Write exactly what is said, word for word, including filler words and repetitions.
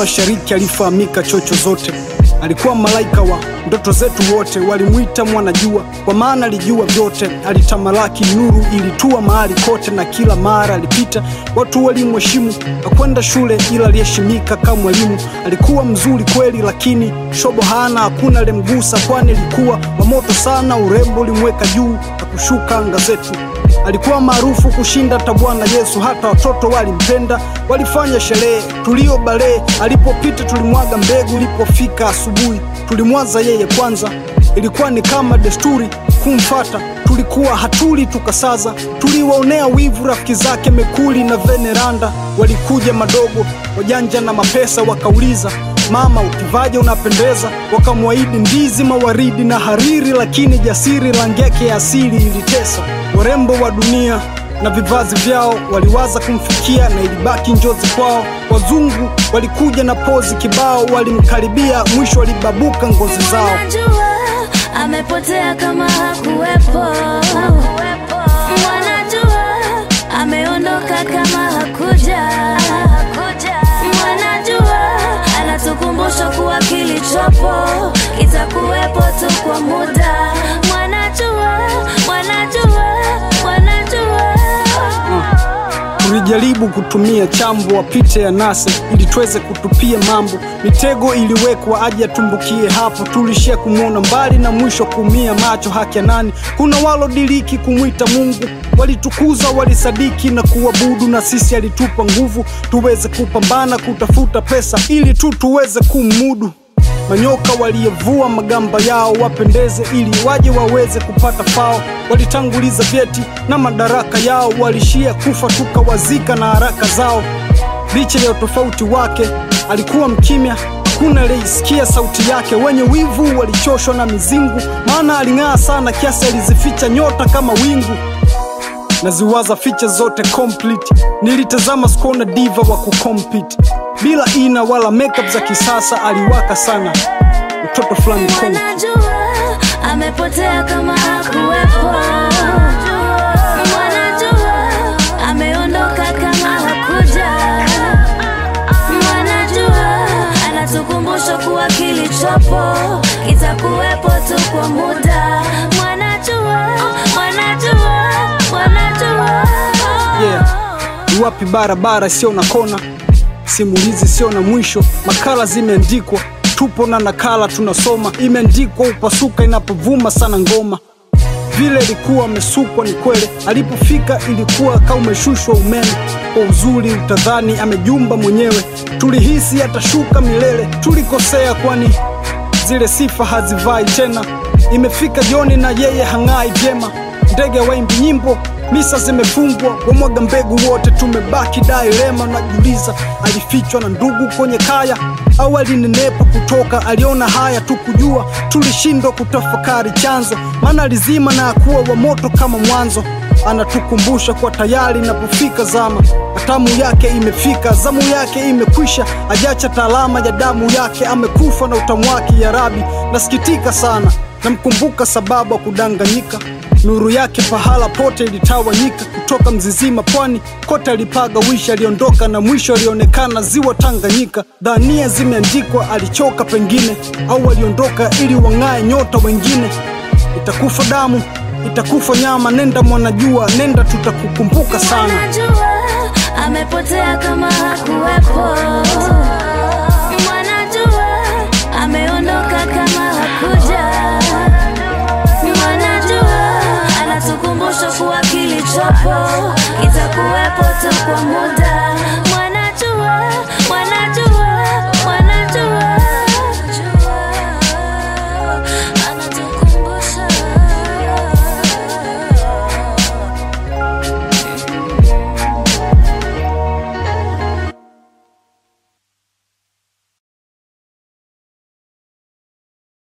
Mashariki alifahamika chocho zote. Alikuwa malaika wa ndoto zetu wote, walimuita mwanajua kwa maana alijua vyote. Alitamalaki, nuru ilitua mahali kote, na kila mara alipita watu walimheshimu. Hakwenda shule ila aliheshimika kama mwalimu. Alikuwa mzuri kweli lakini shobo hana, hakuna alimgusa kwani alikuwa wa moto sana. Urembo ulimweka juu na kushuka anga zetu. Alikuwa maarufu kushinda hata Bwana Yesu, hata watoto walimpenda, walifanya sherehe tulio bale. Alipopita tulimwaga mbegu, ilipofika asubuhi tulimwaza yeye kwanza. Ilikuwa ni kama desturi kumfata, tulikuwa hatuli tukasaza. Tuliwaonea wivu rafiki zake Mekuli na Veneranda, walikuja madogo wajanja na mapesa, wakauliza mama ukivaje unapendeza. Wakamwahidi ndizi, mawaridi na hariri, lakini jasiri rangi yake ya asili ilitesa. Warembo wa dunia na vivazi vyao waliwaza kumfikia, na ilibaki njozi kwao. Wazungu walikuja na pozi kibao, walimkaribia mwisho walibabuka ngozi zao. Wanajua amepotea kama hakuwepo, wanajua ameondoka kama hakuja, wanajua anatukumbusha kuwa kilichopo kitakuwepo tu kwa muda. Wanajua, wanajua, wanajua. Tulijaribu kutumia chambo wapite ya nase ili tuweze kutupia mambo. Mitego iliwekwa aje atumbukie hapo. Tulishia kumuona mbali na mwisho kumia macho. Haki ya nani? Kuna walo diliki kumwita Mungu. Walitukuza, walisadiki na kuabudu, na sisi alitupa nguvu tuweze kupambana kutafuta pesa ili tu tuweze kumudu. Manyoka waliyevua magamba yao wapendeze ili waje waweze kupata fao. Walitanguliza vyeti na madaraka yao, walishia kufa tukawazika na haraka zao. Licha ya tofauti wake alikuwa mkimya, hakuna aliyesikia sauti yake. Wenye wivu walichoshwa na mizingu, maana aling'aa sana kiasi alizificha nyota kama wingu. Naziwaza ficha zote complete, nilitazama skona diva wa kucompete. Bila ina wala makeup za kisasa, aliwaka sana mtoto fulani konki. Wanajua amepotea kama hakuwepo, wanajua ameondoka kama hakuja, wanajua anatukumbusha kuwa kilichopo kitakuwepo tu kwa muda. Wanajua, wanajua, wanajua. Yeah, wapi barabara sio na kona, simulizi sio na mwisho. Makala zimeandikwa, tupo na nakala tunasoma. Imeandikwa upasuka inapovuma sana ngoma. Vile ilikuwa amesukwa ni kweli, alipofika ilikuwa kama umeshushwa umeme. Kwa uzuri utadhani amejumba mwenyewe, tulihisi atashuka milele. Tulikosea kwani zile sifa hazivai tena. Imefika jioni na yeye hang'ai vyema. Ndege waimbi nyimbo, misa zimefungwa, wamwaga mbegu wote tumebaki dilema. Najiuliza alifichwa na ndugu kwenye kaya au alinenepa kutoka, aliona haya tu kujua. Tulishindwa kutafakari chanzo, maana alizima na hakuwa wa moto kama mwanzo. Anatukumbusha kwa tayari inapofika zama, atamu yake imefika, zamu yake imekwisha. Ajacha taalama ya damu yake, amekufa na utamu wake. Ya Rabi, nasikitika sana, namkumbuka sababu kudanganyika. Nuru yake pahala pote ilitawanyika, kutoka Mzizima pwani kote alipaga wisha. Aliondoka na mwisho alionekana ziwa Tanganyika. Dhania zimeandikwa alichoka pengine, au aliondoka ili wang'ae nyota wengine. Itakufa damu, itakufa nyama, nenda mwanajua, nenda tutakukumbuka sana. Wanajua amepotea kama hakuwepo, wanajua ameondoka kama hakuja, wanajua anatukumbusha kuwa kilichopo kitakuwepo tu kwa muda.